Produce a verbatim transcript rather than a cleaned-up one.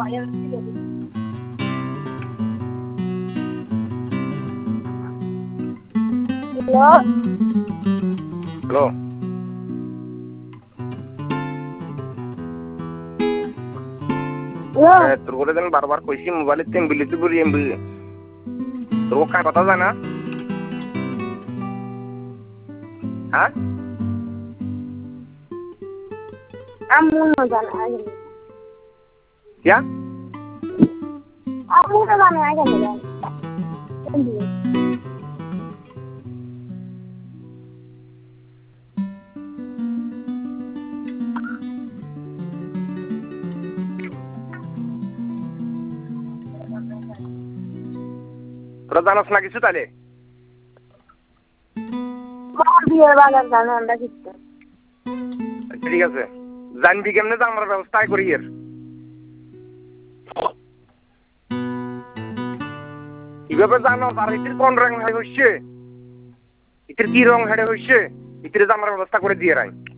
hello তোর বলে দেন বারবার কইছি মোবাইলের তেম বিলিতে বলি এমবি তোর কার কথা জানা হ্যাঁ আম্মু না জানা আগে क्या আম্মু না জানা আগে না তোরা জানাস না কিছু তাহলে আমার বিয়ের বাজার জানা আমরা কিছু ঠিক আছে জানবি কেমনে যে আমরা ব্যবস্থা করি এর কিভাবে জানো আর ইতির কোন রং হচ্ছে ইতির কি রং হেডে হচ্ছে ইতির যে আমরা ব্যবস্থা করে দিয়ে রাই